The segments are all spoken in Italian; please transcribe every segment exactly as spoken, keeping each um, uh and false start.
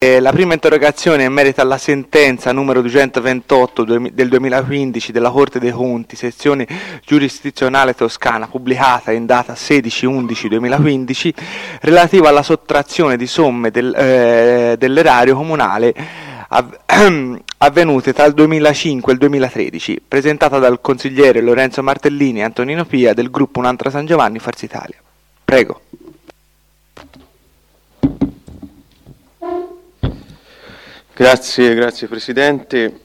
Eh, la prima interrogazione è in merito alla sentenza numero duecentoventotto del duemilaquindici della Corte dei Conti, sezione giurisdizionale toscana, pubblicata in data sedici undici duemilaquindici, relativa alla sottrazione di somme del, eh, dell'erario comunale av- avvenute tra il duemilacinque e il duemilatredici, presentata dal consigliere Lorenzo Martellini e Antonino Pia del gruppo Un'altra San Giovanni Forza Italia. Prego. Grazie, grazie Presidente.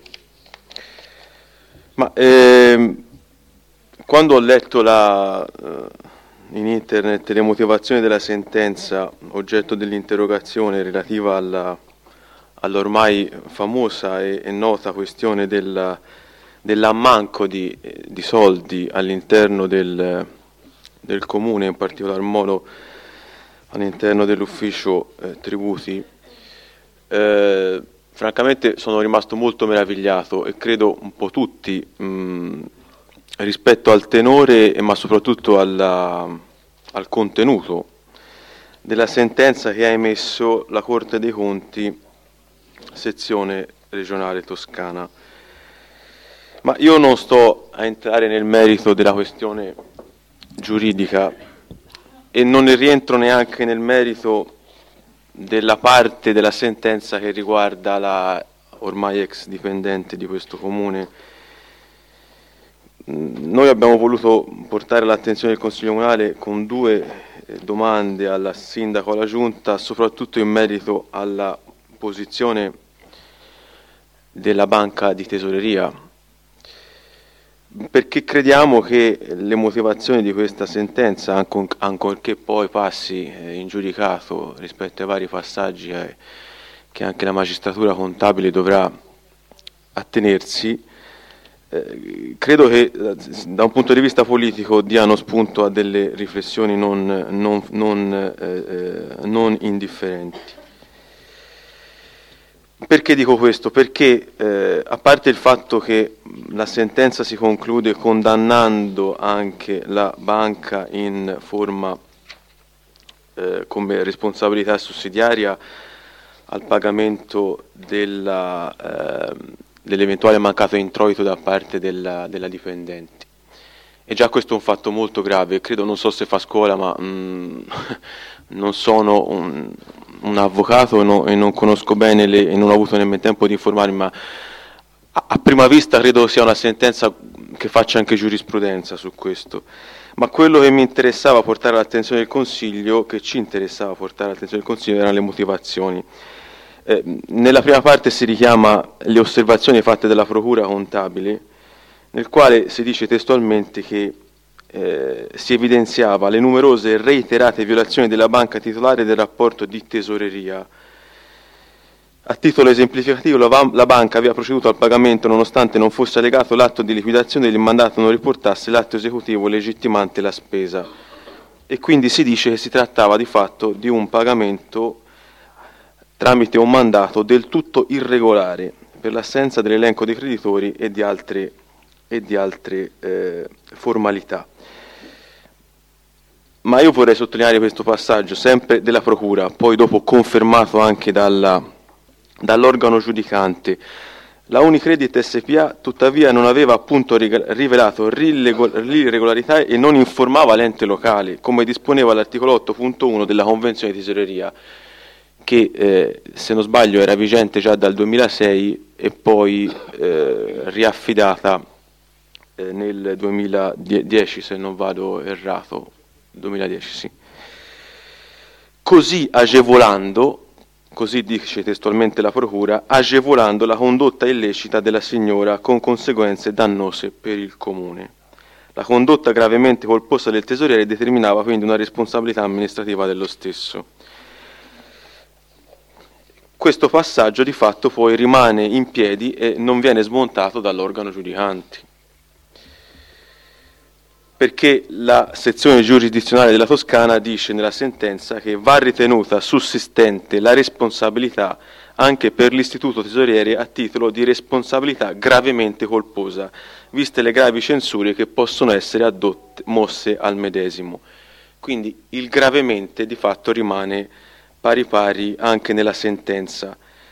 Ma, ehm, quando ho letto la, eh, in internet le motivazioni della sentenza oggetto dell'interrogazione relativa alla, all'ormai famosa e, e nota questione del, dell'ammanco di, di soldi all'interno del, del Comune, in particolar modo all'interno dell'ufficio eh, tributi, eh, francamente sono rimasto molto meravigliato e credo un po' tutti mh, rispetto al tenore ma soprattutto alla, al contenuto della sentenza che ha emesso la Corte dei Conti, sezione regionale toscana. Ma io non sto a entrare nel merito della questione giuridica e non ne rientro neanche nel merito della parte della sentenza che riguarda la ormai ex dipendente di questo comune. Noi abbiamo voluto portare all'attenzione del Consiglio Comunale con due domande al Sindaco e alla Giunta, soprattutto in merito alla posizione della Banca di Tesoreria, perché crediamo che le motivazioni di questa sentenza, ancorché poi passi in giudicato rispetto ai vari passaggi eh, che anche la magistratura contabile dovrà attenersi, eh, credo che da un punto di vista politico diano spunto a delle riflessioni non, non, non, eh, non indifferenti. Perché dico questo? Perché eh, a parte il fatto che la sentenza si conclude condannando anche la banca in forma eh, come responsabilità sussidiaria al pagamento della, eh, dell'eventuale mancato introito da parte della, della dipendente. E già questo è un fatto molto grave, credo, non so se fa scuola, ma mh, non sono un, un avvocato e, no, e non conosco bene le, e non ho avuto nemmeno tempo di informarmi, ma a, a prima vista credo sia una sentenza che faccia anche giurisprudenza su questo. Ma quello che mi interessava portare all'attenzione del Consiglio, che ci interessava portare all'attenzione del Consiglio, erano le motivazioni. Eh, nella prima parte si richiama le osservazioni fatte dalla Procura contabile, nel quale si dice testualmente che eh, si evidenziava le numerose e reiterate violazioni della banca titolare del rapporto di tesoreria. A titolo esemplificativo, la, la banca aveva proceduto al pagamento nonostante non fosse allegato l'atto di liquidazione e il mandato non riportasse l'atto esecutivo legittimante la spesa. E quindi si dice che si trattava di fatto di un pagamento tramite un mandato del tutto irregolare per l'assenza dell'elenco dei creditori e di altre, e di altre eh, formalità. Ma io vorrei sottolineare questo passaggio sempre della Procura, poi dopo confermato anche dalla, dall'organo giudicante. La Unicredit S P A tuttavia non aveva appunto rivelato l'irregolarità e non informava l'ente locale, come disponeva l'articolo otto punto uno della Convenzione di Tesoreria, che eh, se non sbaglio era vigente già dal duemilasei e poi eh, riaffidata eh, nel duemiladieci, se non vado errato, duemiladieci sì. Così agevolando, così dice testualmente la Procura, agevolando la condotta illecita della signora con conseguenze dannose per il Comune. La condotta gravemente colposa del tesoriere determinava quindi una responsabilità amministrativa dello stesso. Questo passaggio di fatto poi rimane in piedi e non viene smontato dall'organo giudicante, perché la sezione giurisdizionale della Toscana dice nella sentenza che va ritenuta sussistente la responsabilità anche per l'istituto tesoriere a titolo di responsabilità gravemente colposa, viste le gravi censure che possono essere addotte, mosse al medesimo. Quindi il gravemente di fatto rimane pari pari anche nella sentenza.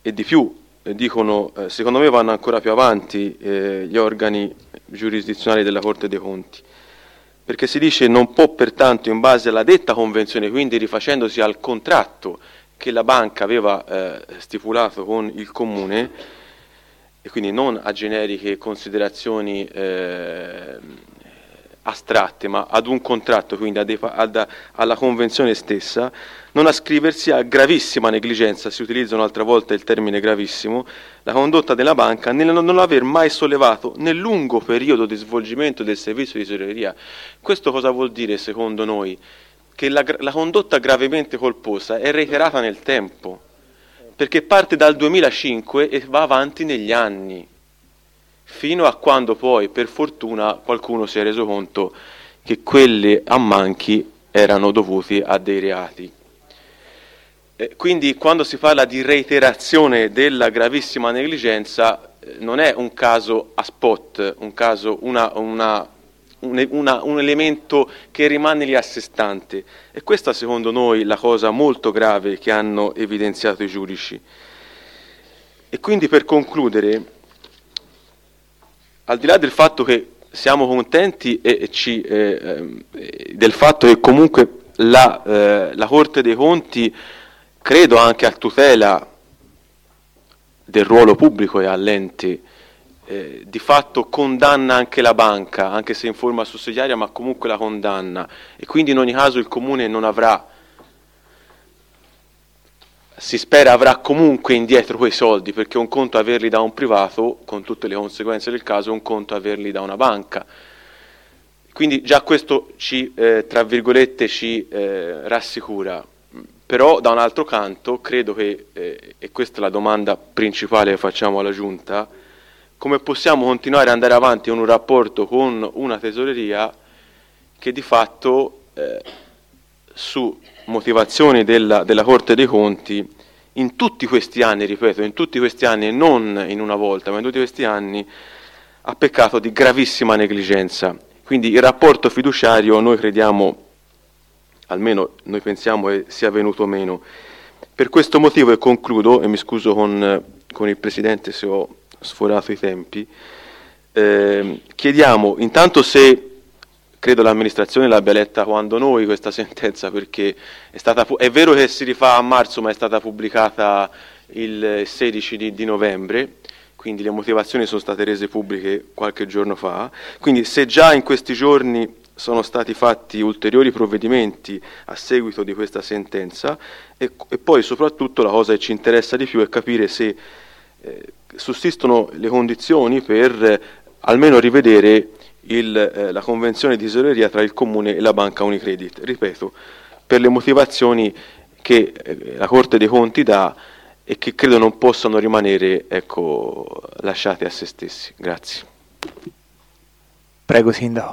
e di più, eh, dicono, eh, secondo me vanno ancora più avanti eh, gli organi giurisdizionali della Corte dei Conti, perché si dice non può pertanto in base alla detta convenzione, quindi rifacendosi al contratto che la banca aveva eh, stipulato con il Comune, e quindi non a generiche considerazioni eh, astratte, ma ad un contratto, quindi ad, ad, alla convenzione stessa, non ascriversi a gravissima negligenza, si utilizza un'altra volta il termine gravissimo, la condotta della banca nel non aver mai sollevato nel lungo periodo di svolgimento del servizio di tesoreria. Questo cosa vuol dire secondo noi? Che la, la condotta gravemente colposa è reiterata nel tempo, perché parte dal duemilacinque e va avanti negli anni, fino a quando poi per fortuna qualcuno si è reso conto che quelli ammanchi erano dovuti a dei reati. Eh, quindi quando si parla di reiterazione della gravissima negligenza eh, non è un caso a spot, un caso, una, una, un, una, un elemento che rimane lì a sé stante, e questa secondo noi la cosa molto grave che hanno evidenziato i giudici. E quindi per concludere, al di là del fatto che siamo contenti e, e ci, eh, eh, del fatto che comunque la, eh, la Corte dei Conti, credo anche a tutela del ruolo pubblico e all'ente, eh, di fatto condanna anche la banca, anche se in forma sussidiaria, ma comunque la condanna, e quindi in ogni caso il Comune non avrà, si spera avrà comunque indietro quei soldi, perché un conto averli da un privato, con tutte le conseguenze del caso, un conto averli da una banca. Quindi già questo ci, eh, tra virgolette, ci eh, rassicura. Però da un altro canto credo che, eh, e questa è la domanda principale che facciamo alla Giunta, come possiamo continuare ad andare avanti in un rapporto con una tesoreria che di fatto eh, su motivazioni della, della Corte dei Conti in tutti questi anni, ripeto, in tutti questi anni, non in una volta, ma in tutti questi anni, ha peccato di gravissima negligenza. Quindi il rapporto fiduciario noi crediamo, almeno noi pensiamo che sia venuto meno. Per questo motivo, e concludo, e mi scuso con, con il Presidente se ho sforato i tempi, eh, chiediamo intanto se, credo l'amministrazione l'abbia letta quando noi questa sentenza, perché è, stata, è vero che si rifà a marzo, ma è stata pubblicata il sedici di, di novembre, quindi le motivazioni sono state rese pubbliche qualche giorno fa, quindi se già in questi giorni sono stati fatti ulteriori provvedimenti a seguito di questa sentenza, e, e poi soprattutto la cosa che ci interessa di più è capire se eh, sussistono le condizioni per eh, almeno rivedere il, eh, la convenzione di tesoreria tra il Comune e la banca Unicredit, ripeto, per le motivazioni che eh, la Corte dei Conti dà e che credo non possano rimanere, ecco, lasciate a se stessi. Grazie. Prego, Sindaco.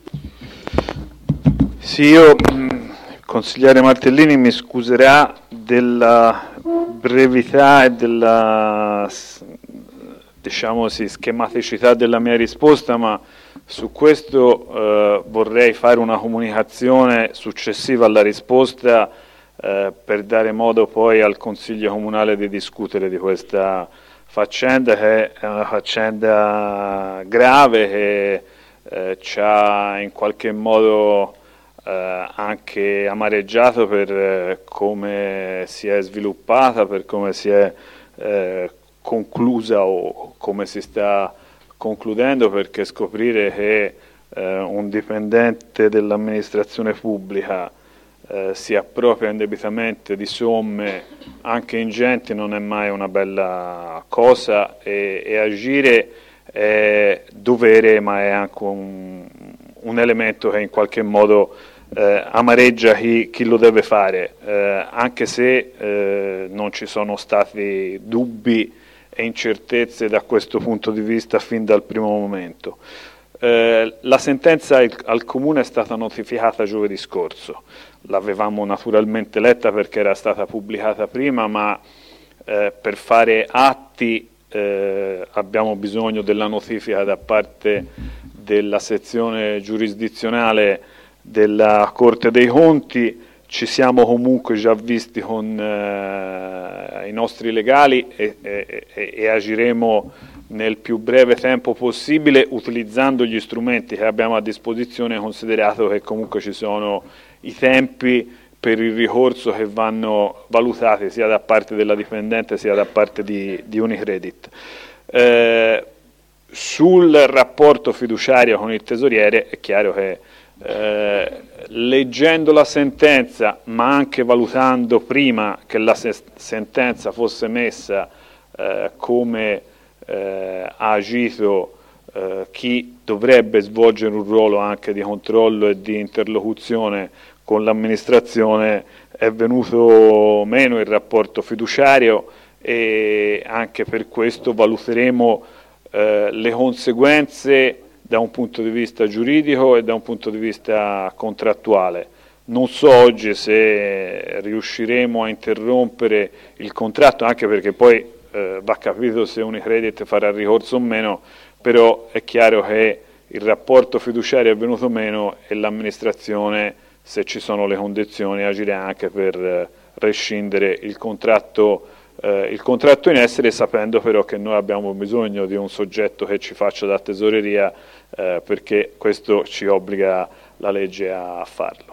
Sì, io, il consigliere Martellini mi scuserà della brevità e della, diciamo sì, schematicità della mia risposta, ma su questo eh, vorrei fare una comunicazione successiva alla risposta eh, per dare modo poi al Consiglio Comunale di discutere di questa faccenda, che è una faccenda grave che eh, ci ha in qualche modo eh, anche amareggiato per eh, come si è sviluppata, per come si è eh, conclusa o come si sta concludendo, perché scoprire che eh, un dipendente dell'amministrazione pubblica eh, si appropria indebitamente di somme anche ingenti non è mai una bella cosa, e, e agire è dovere, ma è anche un, un elemento che in qualche modo eh, amareggia chi, chi lo deve fare, eh, anche se eh, non ci sono stati dubbi e incertezze da questo punto di vista fin dal primo momento. Eh, la sentenza al, al Comune è stata notificata giovedì scorso, l'avevamo naturalmente letta perché era stata pubblicata prima, ma eh, per fare atti eh, abbiamo bisogno della notifica da parte della sezione giurisdizionale della Corte dei Conti. ci siamo comunque già visti con eh, i nostri legali e, e, e agiremo nel più breve tempo possibile utilizzando gli strumenti che abbiamo a disposizione, considerato che comunque ci sono i tempi per il ricorso che vanno valutati sia da parte della dipendente sia da parte di, di Unicredit. Eh, sul rapporto fiduciario con il tesoriere è chiaro che eh, leggendo la sentenza, ma anche valutando prima che la se sentenza fosse messa eh, come eh, ha agito eh, chi dovrebbe svolgere un ruolo anche di controllo e di interlocuzione con l'amministrazione, è venuto meno il rapporto fiduciario e anche per questo valuteremo eh, le conseguenze da un punto di vista giuridico e da un punto di vista contrattuale. Non so oggi se riusciremo a interrompere il contratto, anche perché poi eh, va capito se Unicredit farà ricorso o meno, però è chiaro che il rapporto fiduciario è venuto meno e l'amministrazione, se ci sono le condizioni, agirà anche per eh, rescindere il contratto, eh, il contratto in essere, sapendo però che noi abbiamo bisogno di un soggetto che ci faccia da tesoreria, eh, perché questo ci obbliga la legge a farlo.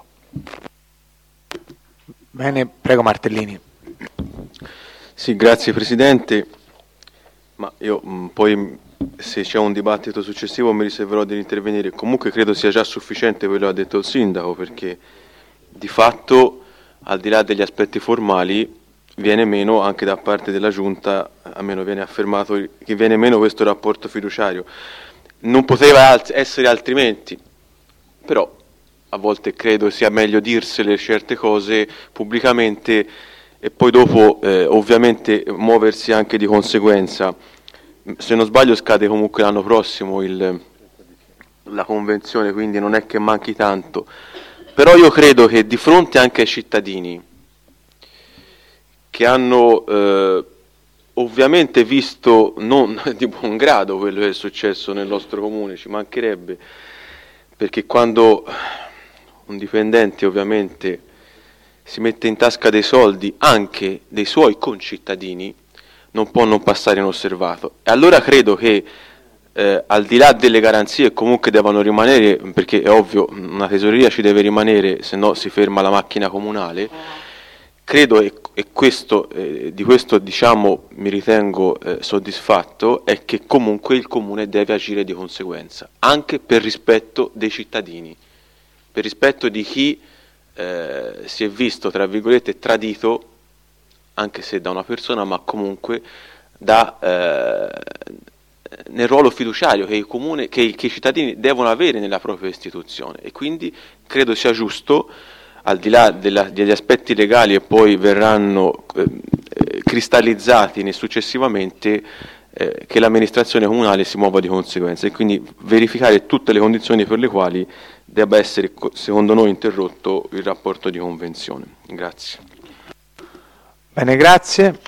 Bene, prego Martellini. Sì, grazie Presidente, ma io mh, poi se c'è un dibattito successivo mi riserverò di intervenire. Comunque credo sia già sufficiente quello che ha detto il Sindaco, perché di fatto, al di là degli aspetti formali, viene meno anche da parte della Giunta, almeno viene affermato che viene meno questo rapporto fiduciario. Non poteva alt- essere altrimenti, però a volte credo sia meglio dirsele certe cose pubblicamente e poi dopo eh, ovviamente muoversi anche di conseguenza. Se non sbaglio scade comunque l'anno prossimo il, la convenzione, quindi non è che manchi tanto, però io credo che di fronte anche ai cittadini che hanno eh, ovviamente visto non di buon grado quello che è successo nel nostro comune, ci mancherebbe, perché quando un dipendente ovviamente si mette in tasca dei soldi anche dei suoi concittadini, non può non passare inosservato. E allora credo che eh, al di là delle garanzie comunque devono rimanere, perché è ovvio una tesoreria ci deve rimanere, se no si ferma la macchina comunale, credo, e, e questo, eh, di questo diciamo mi ritengo eh, soddisfatto, è che comunque il comune deve agire di conseguenza, anche per rispetto dei cittadini, per rispetto di chi eh, si è visto, tra virgolette, tradito, anche se da una persona, ma comunque da, eh, nel ruolo fiduciario che, il comune, che, che i cittadini devono avere nella propria istituzione. E quindi credo sia giusto, al di là della, degli aspetti legali e poi verranno eh, cristallizzati successivamente, eh, che l'amministrazione comunale si muova di conseguenza e quindi verificare tutte le condizioni per le quali debba essere, secondo noi, interrotto il rapporto di convenzione. Grazie. Bene, grazie.